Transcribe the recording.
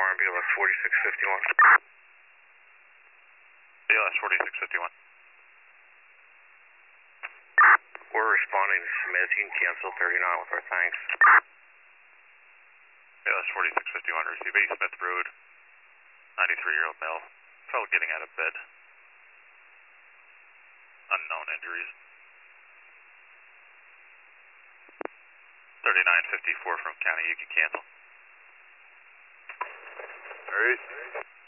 BLS 4651. BLS 4651. We're responding to Smith. You can cancel 39 with our thanks. BLS 4651, receive 8 Smith Road, 93-year-old male, fellow getting out of bed. Unknown injuries. 3954 from county, you can cancel. Alright.